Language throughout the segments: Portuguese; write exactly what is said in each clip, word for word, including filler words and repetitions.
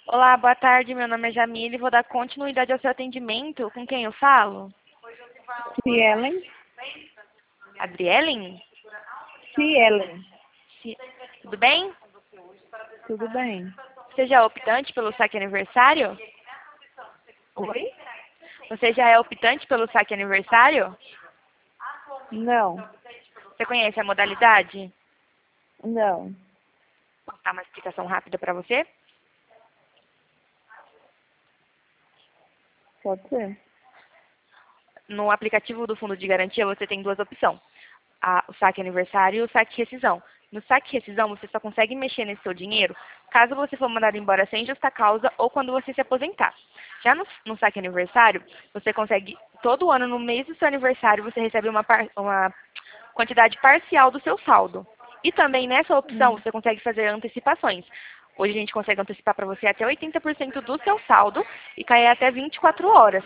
Olá, boa tarde. Meu nome é Jamile. Vou dar continuidade ao seu atendimento. Com quem eu falo? Cielen, Adrielen? Cielen, Se- Tudo bem? tudo bem? Você já é optante pelo saque aniversário? Oi? Você já é optante pelo saque aniversário? Não, Você conhece a modalidade? não, Vou dar uma explicação rápida para você. pode ser. No aplicativo do Fundo de Garantia, você tem duas opções. A- o saque aniversário e o saque rescisão. No saque rescisão, você só consegue mexer nesse seu dinheiro caso você for mandado embora sem justa causa ou quando você se aposentar. Já no, no saque aniversário, você consegue, todo ano, no mês do seu aniversário, você recebe uma, par- uma quantidade parcial do seu saldo. E também nessa opção, Hum. você consegue fazer antecipações. Hoje a gente consegue antecipar para você até oitenta por cento do seu saldo e cair até vinte e quatro horas.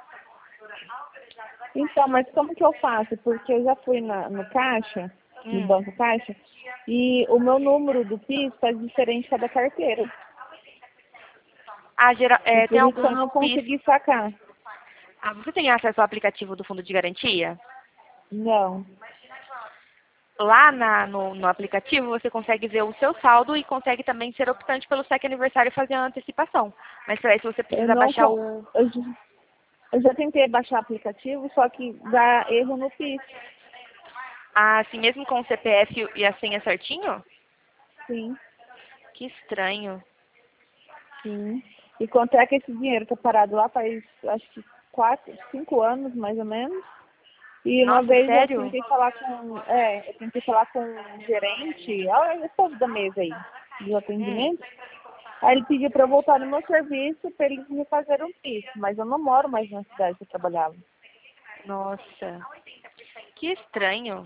Então, mas como que eu faço? Porque eu já fui na, no caixa, no Hum. banco caixa, e o meu número do PIS está diferente cada carteira. Ah, gera- E é, tem por isso eu alguns não PIS. consegui sacar. Ah, você tem acesso ao aplicativo do Fundo de Garantia? Não. Lá na- no, no aplicativo você consegue ver o seu saldo e consegue também ser optante pelo saque aniversário e fazer a antecipação. Mas para isso você Eu precisa não baixar co- o. eu, já- eu já tentei baixar o aplicativo, só que dá erro no PIS. Ah, assim mesmo com o C P F e a senha certinho? Sim, Que estranho. sim. E quanto é que esse dinheiro está parado lá faz, acho que quatro, cinco anos, mais ou menos. E uma Nossa, vez eu sério? tentei falar com, é, eu tentei falar com o gerente, olha o povo da mesa aí, do Hum, atendimento. Aí ele pediu para eu voltar no meu serviço para eles me fazerem um P I S, mas eu não moro mais na cidade que eu trabalhava. nossa, que estranho.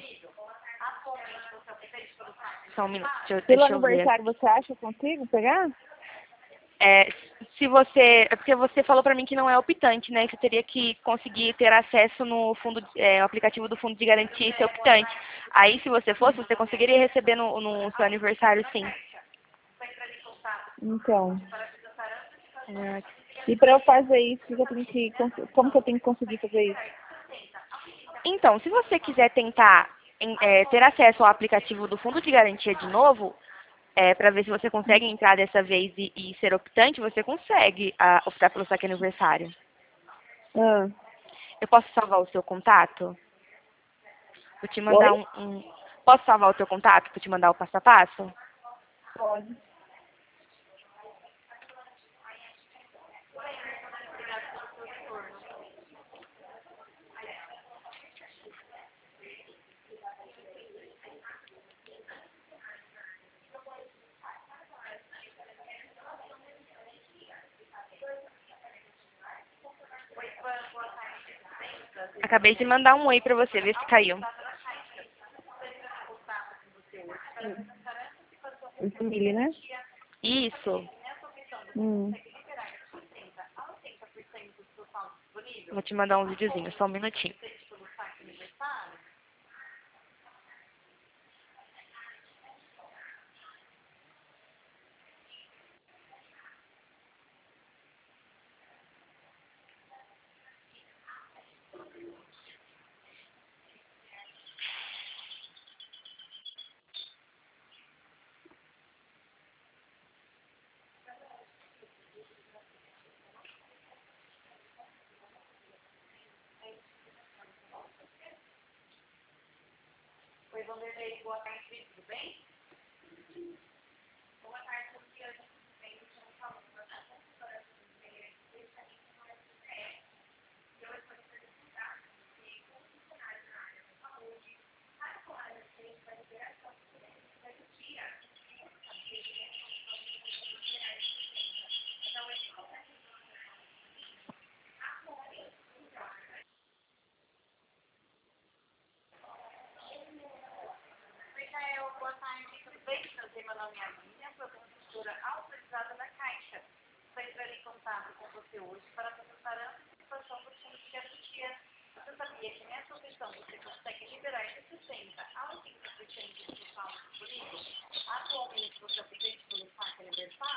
Só um minuto, deixa eu, Pelo deixa eu ver. aniversário, você acha que eu consigo pegar? É, se você, é porque você falou para mim que não é optante, né? Que você teria que conseguir ter acesso no fundo, é, o aplicativo do Fundo de Garantia e ser optante. Aí, se você fosse, você conseguiria receber no, no seu aniversário, sim. Então, Ah, e para eu fazer isso, eu tenho que, cons- como que eu tenho que conseguir fazer isso? então, se você quiser tentar em- é, ter acesso ao aplicativo do Fundo de Garantia de novo, para ver se você consegue entrar dessa vez e, e ser optante, você consegue ah, optar pelo saque aniversário. Ah, Eu posso salvar o seu contato? Vou te mandar oi? um, um- Posso salvar o seu contato para te mandar o passo a passo? Pode. Acabei de mandar um oi para você, ver se caiu. Família, né? Isso. Hum. Vou te mandar um videozinho, só um minutinho.